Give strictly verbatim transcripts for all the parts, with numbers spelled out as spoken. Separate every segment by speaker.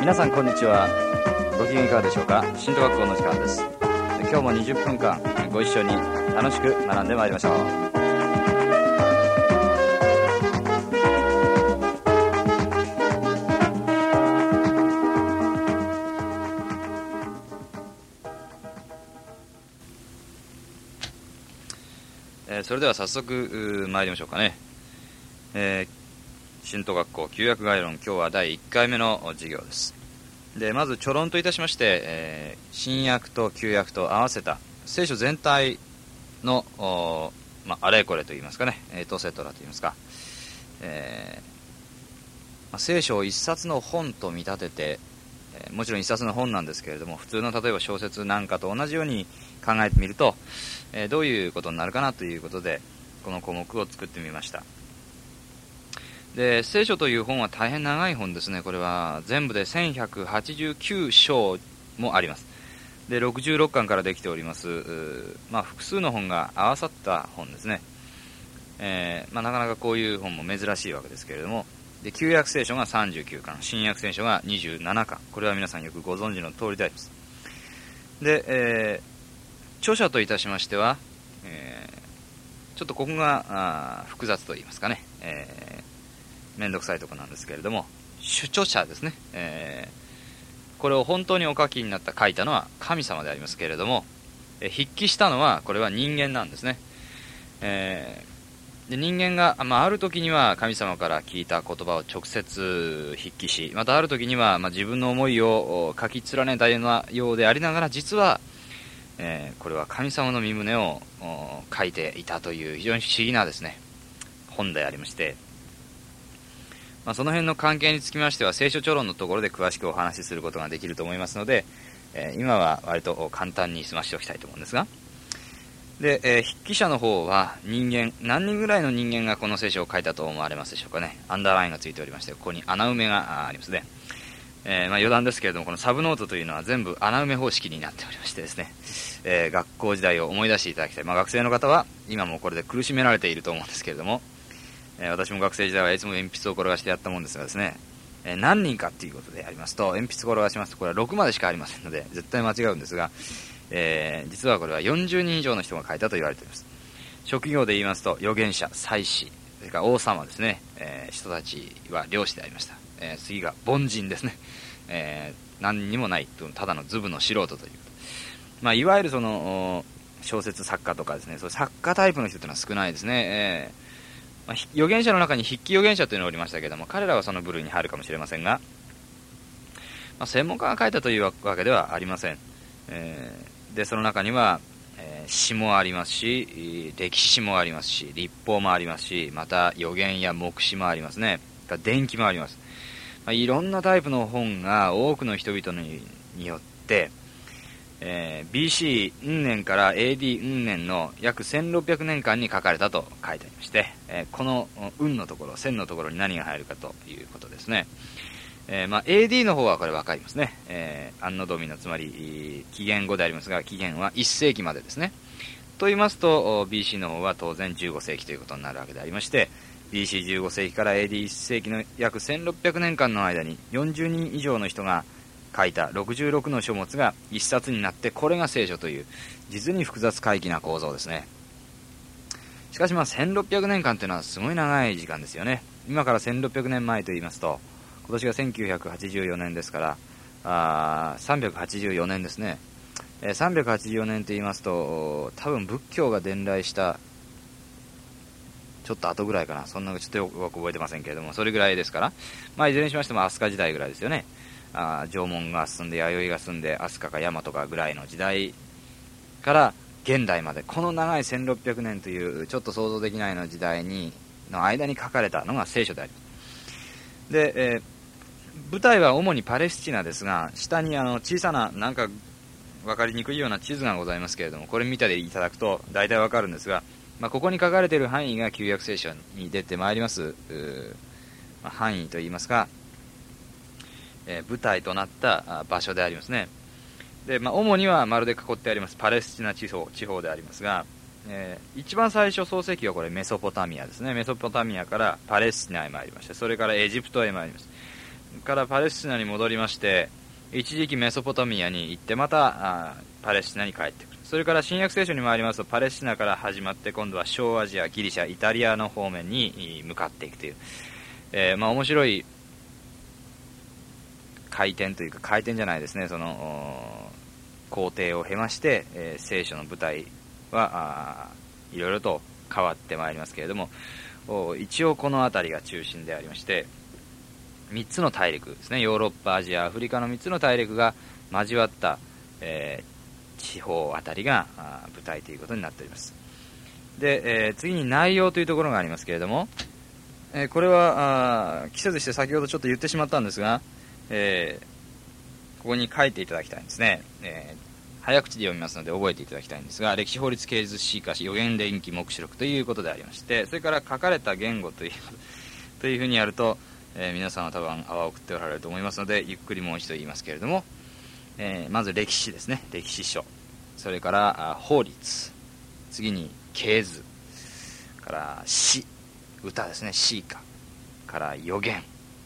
Speaker 1: 皆さんこんにちは。ご機嫌いかがでしょうか。新都学校の時間です。今日もにじゅっぷんかんご一緒に楽しく学んでまいりましょう。えー、それでは早速参りましょうかね。えー新都学校旧約概論、今日はだいいっかいめの授業です。でまずちょろんといたしまして、えー、新約と旧約と合わせた聖書全体の、まあ、あれこれといいますかね、エトセトラといいますか、えーまあ、聖書を一冊の本と見立てて、えー、もちろん一冊の本なんですけれども、普通の例えば小説なんかと同じように考えてみると、えー、どういうことになるかなということでこの項目を作ってみました。で聖書という本は大変長い本ですね。これは全部でせんひゃくはちじゅうきゅうしょうもあります。でろくじゅうろっかんからできております、まあ、複数の本が合わさった本ですね。えーまあ、なかなかこういう本も珍しいわけですけれども、で旧約聖書がさんじゅうきゅうかん、新約聖書がにじゅうななかん、これは皆さんよくご存知の通りであります。で、えー、著者といたしましては、えー、ちょっとここが複雑といいますかね、えーめんどくさいところなんですけれども、著者ですね、えー、これを本当にお書きになった書いたのは神様でありますけれども、え筆記したのはこれは人間なんですね。えー、で人間が、まあ、ある時には神様から聞いた言葉を直接筆記し、またある時には、まあ、自分の思いを書き連ねたようでありながら、実は、えー、これは神様の身旨を書いていたという非常に不思議なですね本でありまして、まあ、その辺の関係につきましては聖書著論のところで詳しくお話しすることができると思いますので、えー、今は割と簡単に済ましておきたいと思うんですが、で、えー、筆記者の方は人間、何人ぐらいの人間がこの聖書を書いたと思われますでしょうかね。アンダーラインがついておりまして、ここに穴埋めがありますね。えーまあ、余談ですけれども、このサブノートというのは全部穴埋め方式になっておりましてですね、えー、学校時代を思い出していただきたい。まあ、学生の方は今もこれで苦しめられていると思うんですけれども、えー、私も学生時代はいつも鉛筆を転がしてやったもんですがですね、えー、何人かということでありますと、鉛筆転がしますとこれはろくまでしかありませんので絶対間違うんですが、えー、実はこれはよんじゅうにん以上の人が書いたと言われています。職業で言いますと預言者、祭司、それから王様ですね、えー、人たちは漁師でありました。えー、次が凡人ですね、えー、何にもないただのズブの素人という、まあ、いわゆるその小説作家とかですね、そう作家タイプの人というのは少ないですね。えーまあ、預言者の中に筆記預言者というのがおりましたけれども、彼らはその部類に入るかもしれませんが、まあ、専門家が書いたというわけではありません。えー、でその中には、えー、詩もありますし、歴史詩もありますし、律法もありますし、また預言や黙示もありますね。伝記もあります。まあ、いろんなタイプの本が多くの人々によって、えー、ビーシー 運年から エーディー 運年の約せんろっぴゃくねんかんに書かれたと書いてありまして、えー、この運のところ、線のところに何が入るかということですね。えーまあ、エーディー の方はこれ分かりますね。えー、アンノドミノ、つまり紀元後でありますが、紀元はいっせいきまでですね。と言いますと ビーシー の方は当然じゅうごせいきということになるわけでありまして、 ビーシーじゅうごせいきから エーディーいっせいきの約せんろっぴゃくねんかんの間によんじゅうにん以上の人が書いたろくじゅうろくの書物が一冊になって、これが聖書という実に複雑怪奇な構造ですね。しかしまあせんろっぴゃくねんかんというのはすごい長い時間ですよね。今からせんろっぴゃくねんまえと言いますと、今年がせんきゅうひゃくはちじゅうよねんですから、あさんびゃくはちじゅうよねんですね。えー、さんびゃくはちじゅうよねんと言いますと、多分仏教が伝来したちょっと後ぐらいかな、そんなちょっとよく覚えてませんけれども、それぐらいですから、まあいずれにしましても飛鳥時代ぐらいですよね。あ縄文が進んで弥生が進んで飛鳥か大和かぐらいの時代から現代まで、この長いせんろっぴゃくねんというちょっと想像できないような時代にの間に書かれたのが聖書であります。で、えー、舞台は主にパレスチナですが、下にあの小さななんか分かりにくいような地図がございますけれども、これ見ていただくと大体分かるんですが、まあ、ここに書かれている範囲が旧約聖書に出てまいります、まあ、範囲といいますか、えー、舞台となった場所でありますね。で、まあ、主には丸で囲ってありますパレスチナ地方、地方でありますが、えー、一番最初創世記はこれメソポタミアですね。メソポタミアからパレスチナへ参りまして、それからエジプトへ参ります。 からパレスチナに戻りまして、一時期メソポタミアに行ってまたあパレスチナに帰ってくる。それから新約聖書に参りますと、パレスチナから始まって今度は小アジア、ギリシャ、イタリアの方面に向かっていくという、えー、まあ面白い回転というか、回転じゃないですね、その工程を経まして、えー、聖書の舞台はいろいろと変わってまいりますけれども、一応この辺りが中心でありまして、みっつの大陸ですね、ヨーロッパ、アジア、アフリカのみっつの大陸が交わった、えー、地方あたりが舞台ということになっております。で、えー、次に内容というところがありますけれども、えー、これはあ季節して先ほどちょっと言ってしまったんですが、えー、ここに書いていただきたいんですね、えー、早口で読みますので覚えていただきたいんですが、歴史法律系図史家予言連記目視録ということでありまして、それから書かれた言語というというふうにやると、えー、皆さんは多分泡を送っておられると思いますので、ゆっくりもう一度言いますけれども、えー、まず歴史ですね、歴史書、それから法律、次に系図から詩、歌ですね、詩歌から予言、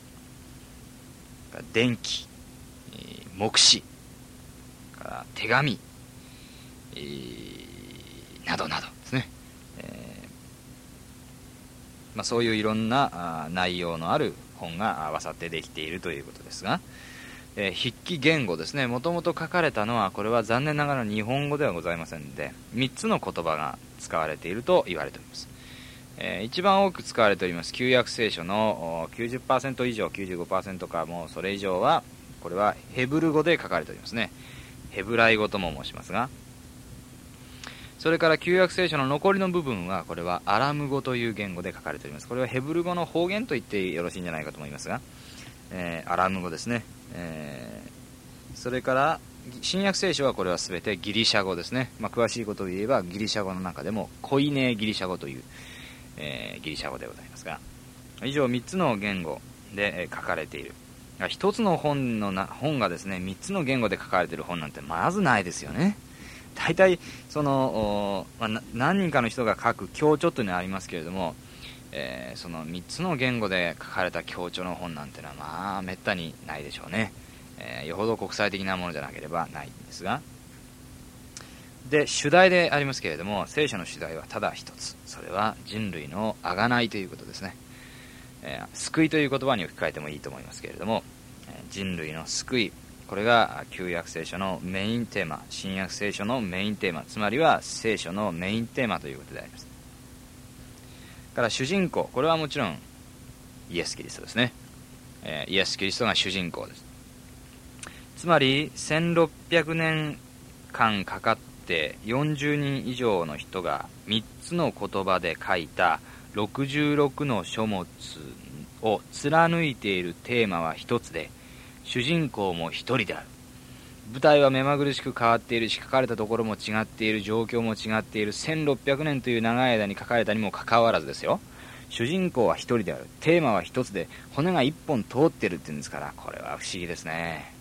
Speaker 1: 伝記、えー、目視から手紙、えー、などなどですね、えーまあ、そういういろんな内容のある本が合わさってできているということですが、えー、筆記言語ですね、もともと書かれたのはこれは残念ながら日本語ではございませんで、みっつの言葉が使われていると言われております。えー、一番多く使われております旧約聖書の きゅうじゅっパーセント 以上、きゅうじゅうごパーセント かもうそれ以上はこれはヘブル語で書かれておりますね。ヘブライ語とも申しますが、それから旧約聖書の残りの部分はこれはアラム語という言語で書かれております。これはヘブル語の方言と言ってよろしいんじゃないかと思いますが、えー、アラム語ですね、えー、それから新約聖書はこれは全てギリシャ語ですね。まあ、詳しいことを言えばギリシャ語の中でもコイネーギリシャ語という、えー、ギリシャ語でございますが、以上みっつの言語で、えー、書かれている。ひとつの本のな本がですねみっつの言語で書かれている本なんてまずないですよね。大体その、まあ、何人かの人が書く強調というのはありますけれども、えー、そのみっつの言語で書かれた強調の本なんてのはまあめったにないでしょうね。えー、よほど国際的なものじゃなければないんですが、で主題でありますけれども、聖書の主題はただ一つ、それは人類の贖いということですね。えー、救いという言葉に置き換えてもいいと思いますけれども、えー、人類の救い、これが旧約聖書のメインテーマ、新約聖書のメインテーマ、つまりは聖書のメインテーマということであります。から主人公、これはもちろんイエス・キリストですね。えー、イエス・キリストが主人公です。つまりせんろっぴゃくねんかんかかってよんじゅうにん以上の人がみっつの言葉で書いたろくじゅうろくの書物を貫いているテーマは一つで、主人公も一人である。舞台は目まぐるしく変わっているし、書かれたところも違っている、状況も違っている。せんろっぴゃくねんという長い間に書かれたにもかかわらずですよ、主人公は一人である、テーマは一つで、骨が一本通ってるっていうんですから、これは不思議ですね。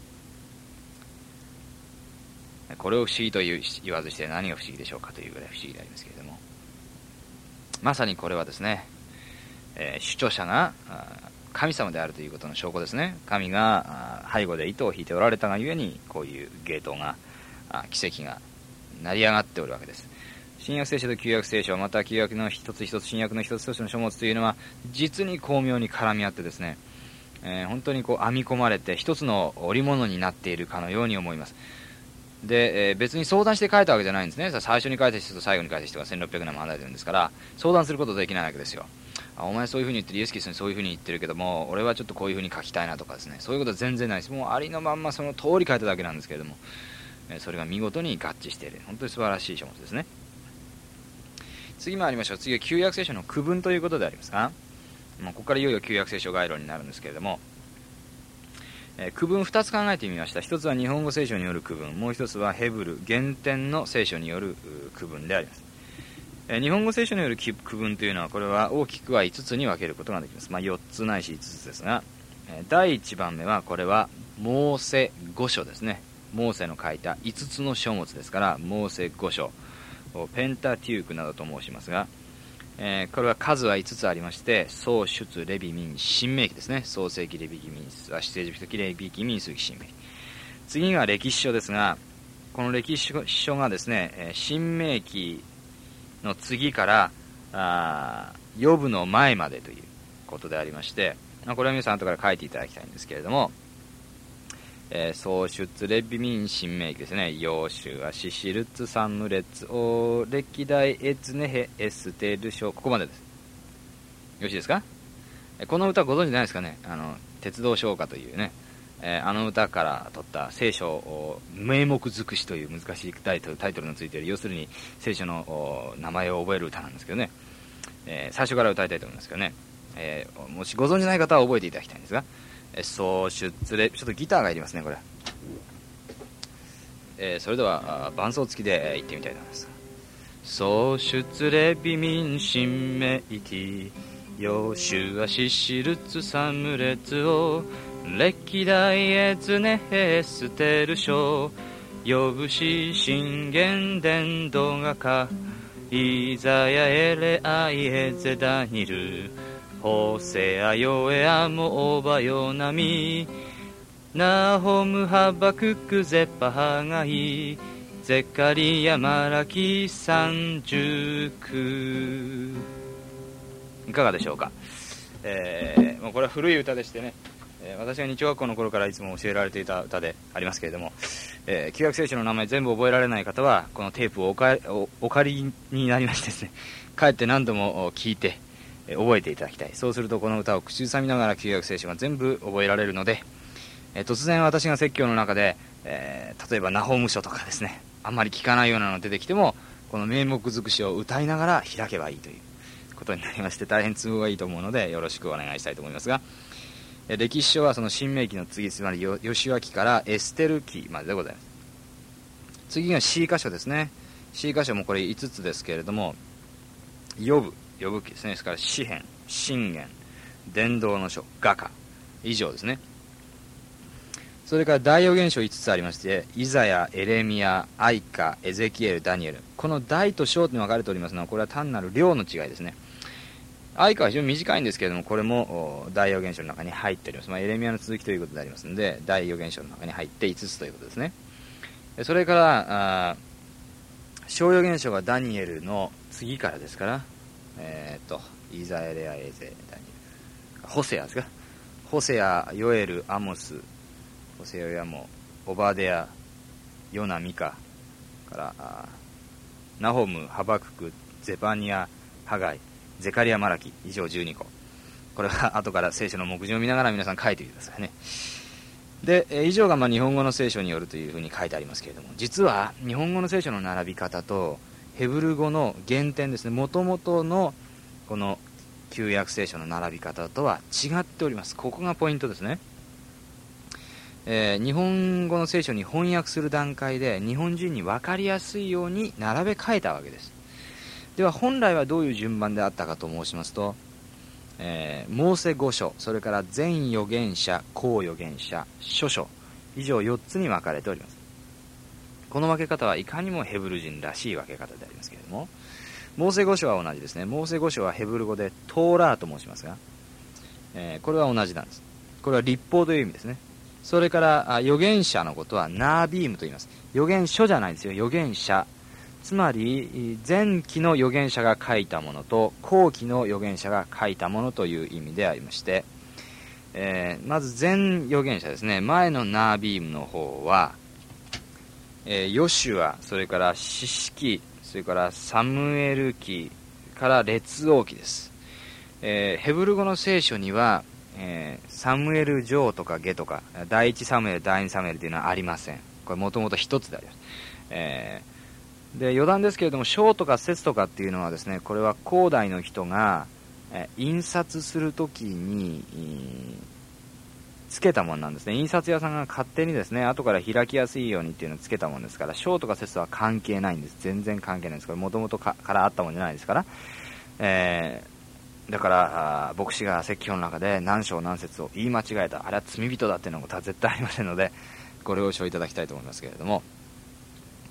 Speaker 1: これを不思議と言わずして何が不思議でしょうかというぐらい不思議でありますけれども、まさにこれはですね、えー、主張者が神様であるということの証拠ですね。神が背後で糸を引いておられたがゆえに、こういう芸当が、奇跡が成り上がっておるわけです。新約聖書と旧約聖書、また旧約の一つ一つ、新約の一つ一つの書物というのは実に巧妙に絡み合ってですね、えー、本当にこう編み込まれて一つの織物になっているかのように思います。で、えー、別に相談して書いたわけじゃないんですね。最初に書いた人と最後に書いた人がせんろっぴゃくねんも離れてるんですから、相談することできないわけですよ。あ、お前そういう風に言ってる、イエス・キリストにそういう風に言ってるけども、俺はちょっとこういう風に書きたいなとかですね、そういうことは全然ないです。もうありのまんまその通り書いただけなんですけれども、えー、それが見事に合致している、本当に素晴らしい書物ですね。次参りましょう。次は旧約聖書の区分ということでありますが、まあ、ここからいよいよ旧約聖書概論になるんですけれども、えー、区分ふたつ考えてみました。ひとつは日本語聖書による区分、もうひとつはヘブル原典の聖書による区分であります。えー、日本語聖書による区分というのは、これは大きくはいつつに分けることができます。まあ、よっつないしいつつですが、えー、だいいちばんめはこれはモーセご書ですね。モーセの書いたいつつの書物ですから、モーセご書、ペンタテュークなどと申しますが、 えー、これは数はいつつありまして、創出レビ民新明記ですね。創世記レビ記民数は出エジプト記レビ記民数記新明記。次が歴史書ですが、この歴史書がですね、えー、新明記の次からあヨブの前までということでありまして、まあ、これは皆さん後から書いていただきたいんですけれども、えー、創出レビ民新明記ですね。ヨシュアシシルツサムレツオ歴代エツネヘエステル書、ここまでです。よろしいですか。この歌ご存知ないですかね。あの鉄道唱歌というね、えー、あの歌から取った聖書を名目尽くしという難しいタイトル、タイトルのついている、要するに聖書の名前を覚える歌なんですけどね、えー、最初から歌いたいと思いますけどね、えー、もしご存知ない方は覚えていただきたいんですが、創出レ、ちょっとギターがいりますねこれ、えー、それでは伴奏付きでいってみたいと思います。創出レビ民新明記ヨシュアシシルツサムレツオ歴代エツネヘステル書ヨブシ信玄伝道画家イザヤエレアイエゼダニルホセアヨエアモオバヨナミナホムハバククゼパハガイゼカリヤマラキ三十九。いかがでしょうか。えー、もうこれは古い歌でしてね、えー、私が日曜学校の頃からいつも教えられていた歌でありますけれども、えー、旧約聖書の名前全部覚えられない方はこのテープをおかおお借りになりましてですね、帰って何度も聞いて覚えていただきたい。そうするとこの歌を口ずさみながら旧約聖書が全部覚えられるので、えー、突然私が説教の中で、えー、例えばナホーム書とかですね、あんまり聞かないようなのが出てきてもこの名目尽くしを歌いながら開けばいいということになりまして、大変都合がいいと思うのでよろしくお願いしたいと思いますが、えー、歴史書はその新明記の次、つまりヨシュア記からエステル記まででございます。次が C 箇所ですね。 C 箇所もこれいつつですけれども、ヨブヨブ記ですね。ですから詩編、箴言、伝道の書、画家以上ですね。それから大預言書いつつありまして、イザヤ、エレミヤ、アイカ、エゼキエル、ダニエル、この大と小に分かれておりますのは、これは単なる量の違いですね。アイカは非常に短いんですけれども、これも大預言書の中に入っております。まあ、エレミヤの続きということでありますので、大預言書の中に入っていつつということですね。それから小預言書がダニエルの次からですから、えー、とイザヤ、レア、エゼ、ダニエル、ホセアですか。ホセア、ヨエル、アモス、ホセア、ヨヤモ、オバデア、ヨナ、ミカからナホム、ハバクク、ゼバニア、ハガイ、ゼカリア、マラキ、以上じゅうにこ。これは後から聖書の目次を見ながら皆さん書いてくださいね。で以上がまあ日本語の聖書によるというふうに書いてありますけれども、実は日本語の聖書の並び方とヘブル語の原点ですね、元々のこの旧約聖書の並び方とは違っております。ここがポイントですね。えー、日本語の聖書に翻訳する段階で日本人に分かりやすいように並べ替えたわけです。では本来はどういう順番であったかと申しますと、えー、モーセご書、それから前預言者、後預言者、諸書、以上よっつに分かれております。この分け方はいかにもヘブル人らしい分け方でありますけれども、モーセご書は同じですね。モーセご書はヘブル語でトーラーと申しますが、えー、これは同じなんです。これは律法という意味ですね。それから預言者のことはナービームと言います。預言書じゃないんですよ、預言者。つまり前期の預言者が書いたものと後期の預言者が書いたものという意味でありまして、えー、まず前預言者ですね。前のナービームの方は、えー、ヨシュア、それからシシ記、それからサムエル記から列王記です。えー、ヘブル語の聖書には、えー、サムエル上とか下とか第一サムエル、第二サムエルというのはありません。これもともと一つであります。えーで余談ですけれども、章とか節とかっていうのはですね、これは古代の人が、え印刷するときにつけたものなんですね。印刷屋さんが勝手にですね、後から開きやすいようにっていうのをつけたものですから、章とか節は関係ないんです。全然関係ないんです。これもともとからあったものじゃないですから、えー、だから牧師が説教の中で何章何節を言い間違えた、あれは罪人だっていうのことは絶対ありませんので、ご了承いただきたいと思いますけれども、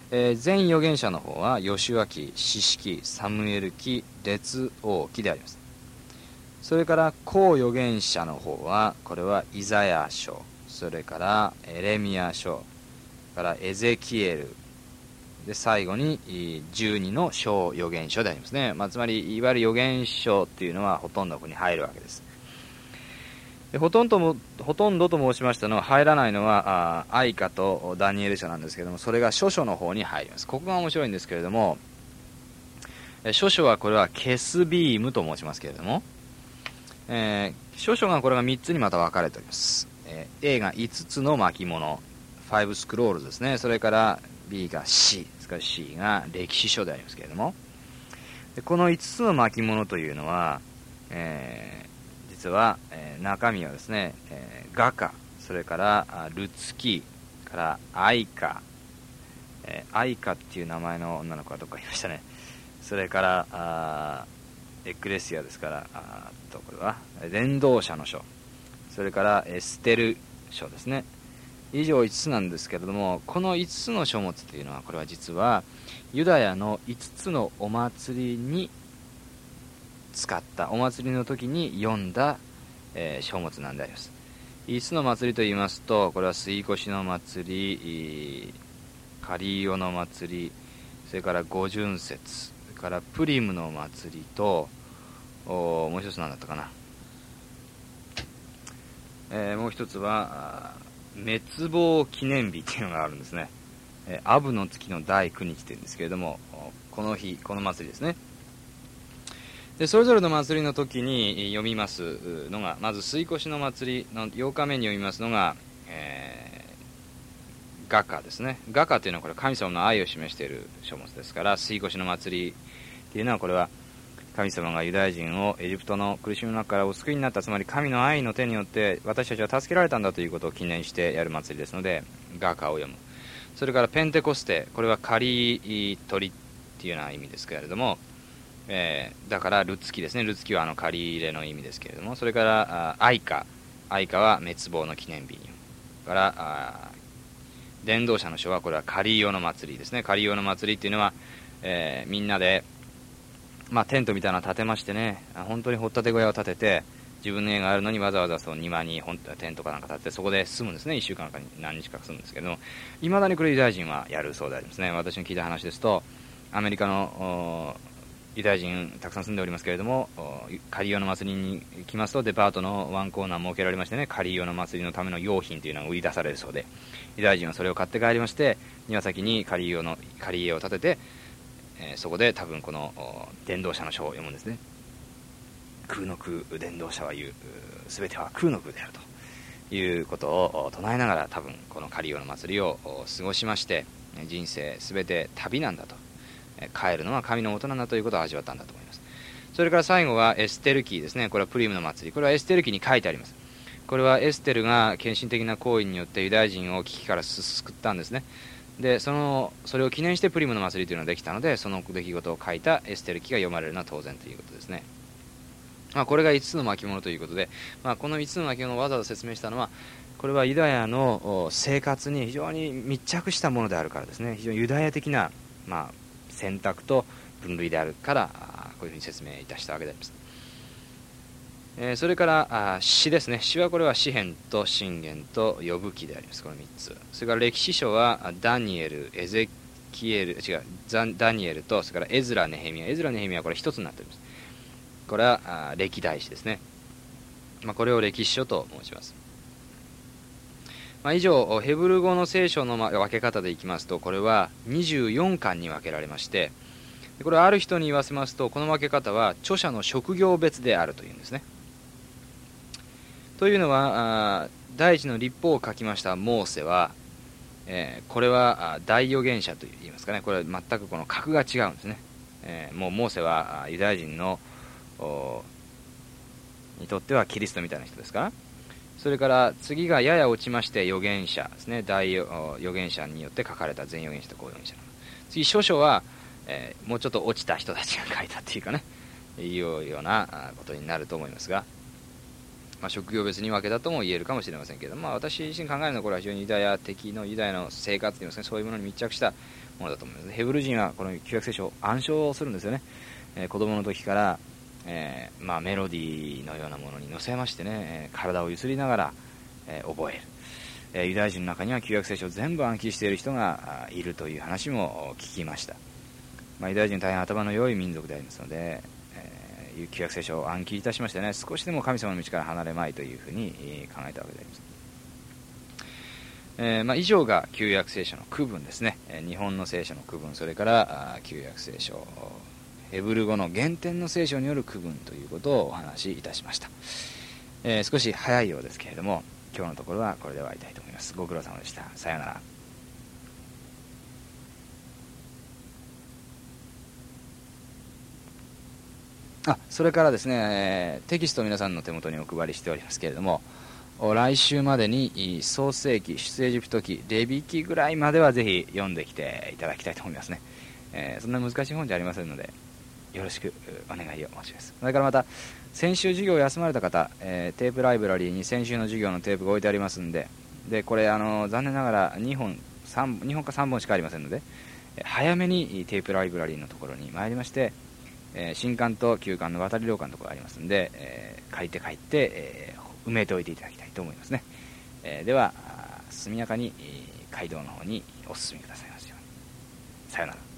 Speaker 1: えー、全預言者の方はヨシュア記、士師記、サムエル記、列王記であります。それから後預言者の方はこれはイザヤ書、それからエレミヤ書からエゼキエルで、最後にじゅうにの小預言書でありますね。まあ、つまりいわゆる預言書っていうのはほとんどここに入るわけです。でほとんどもほとんどと申しましたのは、入らないのはあアイカとダニエル書なんですけども、それが書書の方に入ります。ここが面白いんですけれども、え書書はこれはケスビームと申しますけれども、えー、書書がこれがみっつにまた分かれております。えー、A がいつつの巻物、ファイブスクロールですね。それから B が C ですから C が歴史書でありますけれども、でこのいつつの巻物というのは、えー実は、えー、中身はですね、えー、ガカ、それからルツキからアイカ、えー、アイカっていう名前の女の子がどっかいましたね。それからあエクレシアですから、あとこれは伝道者の書、それからエステル書ですね。以上いつつなんですけれども、このいつつの書物というのは、これは実はユダヤのいつつのお祭りに使ったお祭りの時に読んだ、えー、書物なんであります。いつつの祭りと言いますと、これは杉越の祭り、カリーオの祭り、それから五巡節、それからプリムの祭りと、もう一つ何だったかな、えー、もう一つは滅亡記念日っていうのがあるんですね。えー、アブの月のだいくにちというんですけれども、この日この祭りですね。でそれぞれの祭りの時に読みますのが、まず杉越の祭りのようかめに読みますのが、えー、ガカですね。ガカというのはこれ神様の愛を示している書物ですから、杉越の祭りというのはこれは神様がユダヤ人をエジプトの苦しみの中からお救いになった、つまり神の愛の手によって私たちは助けられたんだということを記念してやる祭りですので、ガカを読む。それからペンテコステ、これは刈り取りっていうような意味ですけれども、えー、だからルツキですね。ルツキはあの借り入れの意味ですけれども、それからアイカ、アイカは滅亡の記念日に、からあ伝道者の書はこれはカリオの祭りですね。カリオの祭りっていうのは、えー、みんなで、まあ、テントみたいなのを建てましてね、本当に掘ったて小屋を建てて、自分の家があるのにわざわざその庭にテントかなんか建てて、そこで住むんですね。いっしゅうかんかに何日か住むんですけども、いまだにこれユダヤ人はやるそうでありますね。私の聞いた話ですと、アメリカのユダヤ人たくさん住んでおりますけれども、カリオの祭りに来ますとデパートのワンコーナー設けられましてね、カリオの祭りのための用品というのが売り出されるそうで、ユダヤ人はそれを買って帰りまして、庭先にカリオのカリ家を建てて、えー、そこで多分この伝道者の書を読むんですね。空の空、伝道者は言う、すべては空の空であるということを唱えながら、多分このカリオの祭りを過ごしまして、人生すべて旅なんだと、帰るのは神の元なんだということを味わったんだと思います。それから最後はエステル記ですね。これはプリムの祭り、これはエステル記に書いてあります。これはエステルが献身的な行為によってユダヤ人を危機から救ったんですね。でそのそれを記念してプリムの祭りというのができたので、その出来事を書いたエステル記が読まれるのは当然ということですね。まあ、これがいつつの巻物ということで、まあ、このいつつの巻物をわざわざ説明したのは、これはユダヤの生活に非常に密着したものであるからですね。非常にユダヤ的な、まあ、選択と分類であるから、こういうふうに説明いたしたわけであります。えー、それから詩ですね。詩はこれは詩編と箴言と呼ぶ記であります。このみっつ。それから歴史書はダニエル、エゼキエル、違う、ダニエルと、それからエズラ、ネヘミヤ。エズラ、ネヘミヤはこれ一つになっております。これは歴代史ですね。まあ、これを歴史書と申します。まあ、以上、ヘブル語の聖書の分け方でいきますと、これはにじゅうよんかんに分けられまして、これはある人に言わせますと、この分け方は著者の職業別であるというんですね。というのは、第一の律法を書きましたモーセは、えー、これは大預言者といいますかね、これは全くこの格が違うんですね。えー、もうモーセはユダヤ人のにとってはキリストみたいな人ですから。それから次がやや落ちまして預言者ですね。大預言者によって書かれた全預言者と後預言者。次書書は、えー、もうちょっと落ちた人たちが書いたっていうかね、いうようなことになると思いますが、まあ、職業別に分けたとも言えるかもしれませんけど、まあ、私自身考えるのはこれは非常にユダヤ的のユダヤの生活といいますか、ね、そういうものに密着したものだと思います。ヘブル人はこの旧約聖書を暗唱するんですよね。えー、子供の時から、えーまあ、メロディーのようなものに乗せましてね、体をゆすりながら、えー、覚える、えー、ユダヤ人の中には旧約聖書を全部暗記している人がいるという話も聞きました。まあ、ユダヤ人大変頭の良い民族でありますので、えー、旧約聖書を暗記いたしましてね、少しでも神様の道から離れまいというふうに考えたわけであります。えーまあ、以上が旧約聖書の区分ですね。えー、日本の聖書の区分、それから旧約聖書、ヘブル語の原点の聖書による区分ということをお話しいたしました。えー、少し早いようですけれども、今日のところはこれで終わりたいと思います。ご苦労様でした。さようなら。あ、それからですね、えー、テキストを皆さんの手元にお配りしておりますけれども、来週までに創世記、出エジプト記、レビ記ぐらいまではぜひ読んできていただきたいと思いますね。えー、そんな難しい本じゃありませんので、よろしくお願いを申します。それからまた、先週授業を休まれた方、えー、テープライブラリーに先週の授業のテープが置いてありますんで、でこれあの残念ながらにほん、さん、にほんかさんぼんしかありませんので、早めにテープライブラリーのところに参りまして、えー、新刊と旧刊の渡り廊下のところがありますので、えー、借りて帰って、えー、埋めておいていただきたいと思いますね。えー、では速やかに街道の方にお進みくださいますように。さようなら。